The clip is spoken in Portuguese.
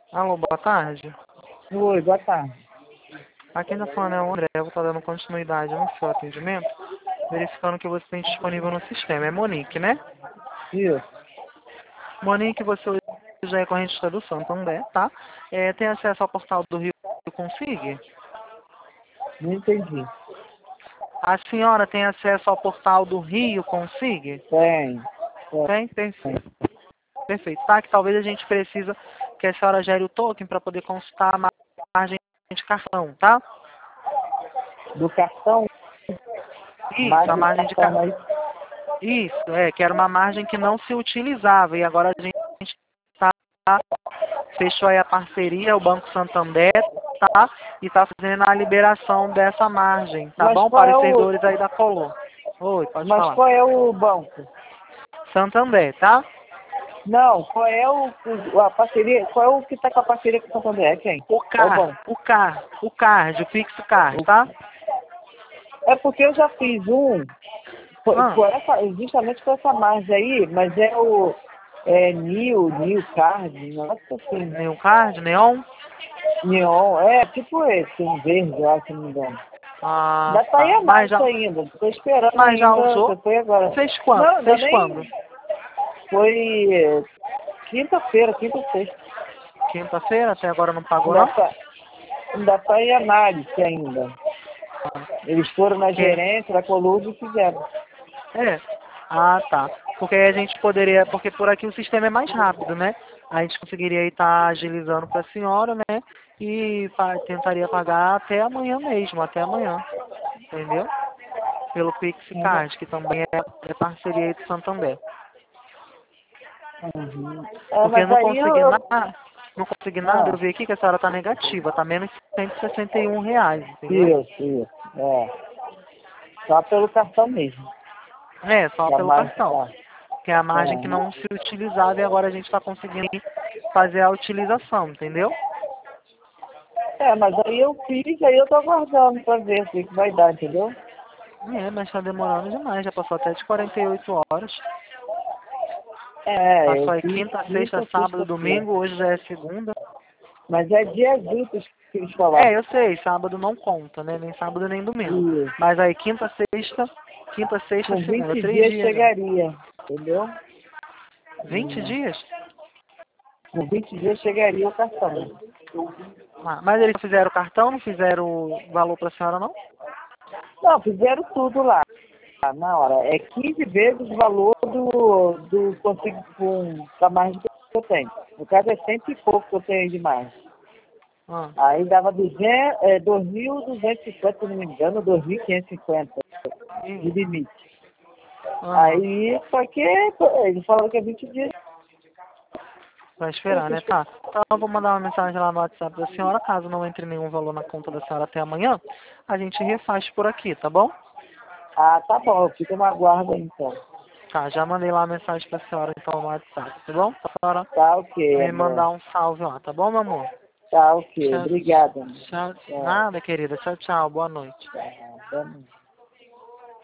Alô, boa tarde. Oi, boa tarde. Aqui na falando é o André, eu vou estar dando continuidade no seu atendimento, verificando que você tem disponível no sistema. É Monique, né? Isso, Monique, você já é correntista do Santander, tá? Tem acesso ao portal do Rio Consig? não entendi. A senhora tem acesso ao portal do Rio Consig? Tem. Tem? Perfeito. Perfeito. Tá? Que talvez a gente precisa que a senhora gere o token para poder consultar a margem de cartão, tá? Do cartão, Isso, a margem de cartão cartão. aí. Isso, que era uma margem que não se utilizava e agora a gente fechou aí a parceria, o Banco Santander, tá? E tá fazendo a liberação dessa margem, tá Mas bom? qual Para é os o. servidores aí da Colô. Oi, pode Mas falar. qual é o banco? Santander, tá? Não, qual é a parceria? Qual é o que está com a parceria com o Santander? É quem? O Qual CAR, banco? o CARD, o Pix Card, tá? É porque eu já fiz um, Ah, justamente com essa margem aí, mas é o New Card, um negócio assim. nenhum card, neon? Neon, tipo esse, um verde, eu acho, se não me engano. Ah, Ainda está em tá. análise ainda, estou esperando Mas já ainda, usou? foi agora. Fez quando? Não, ainda Fez quando? nem. Foi quinta-feira, quinta-feira. Quinta-feira? Até agora não pagou, Ainda não? está ainda tá em análise ainda. Eles foram na Que? gerência da Colúmbia e fizeram. É. Ah, tá. Porque aí a gente poderia, porque por aqui o sistema é mais rápido, né? A gente conseguiria estar agilizando para a senhora, né? E tentaria pagar até amanhã mesmo, até amanhã. Entendeu? Pelo Pix Card, que também é parceria aí do Santander. Uhum. Porque eu Mas não aí consegui nada, não consegui nada, eu ah, vi aqui que a senhora tá negativa, tá menos R$ 161, entendeu? isso. Só pelo cartão mesmo. Só Já pelo mais cartão. tá. Que é a margem que não se utilizava e agora a gente está conseguindo fazer a utilização, entendeu? Mas aí eu fiz, aí eu tô aguardando pra ver o que vai dar, entendeu? Mas tá demorando demais, já passou até de 48 horas. Eu Passou aí fiz quinta, sexta, quinta, sábado, sexta-feira. domingo, hoje já é segunda. Mas é dias úteis que eles falaram. Eu sei, sábado não conta, né? Nem sábado nem domingo. E Mas aí quinta, sexta, com segunda, 20 3 dias dias já. chegaria, entendeu? 20 dias? Com 20 dias chegaria o cartão. Mas eles fizeram o cartão, não fizeram o valor pra senhora, não? Não, fizeram tudo lá, na hora. É 15 vezes o valor do consigo da margem que eu tenho. No caso é cento e pouco que eu tenho de margem. Ah, Aí dava 2.250, se não me engano, 2.550 de limite. aham. Aí, só que eles falaram que é 20 dias. Vai esperar, né? Tá. Então eu vou mandar uma mensagem lá no WhatsApp da senhora. Caso não entre nenhum valor na conta da senhora até amanhã, a gente refaz por aqui, tá bom? Ah, tá bom, fica na guarda então. Tá, já mandei lá a mensagem pra senhora então no WhatsApp, tá bom? Pra senhora Tá ok, me amor. mandar um salve lá, tá bom, meu amor? Tá ok, Tchau, obrigado, amor. tchau. Tchau, Nada, querida. Tchau, tchau. Boa noite. tchau. Boa noite.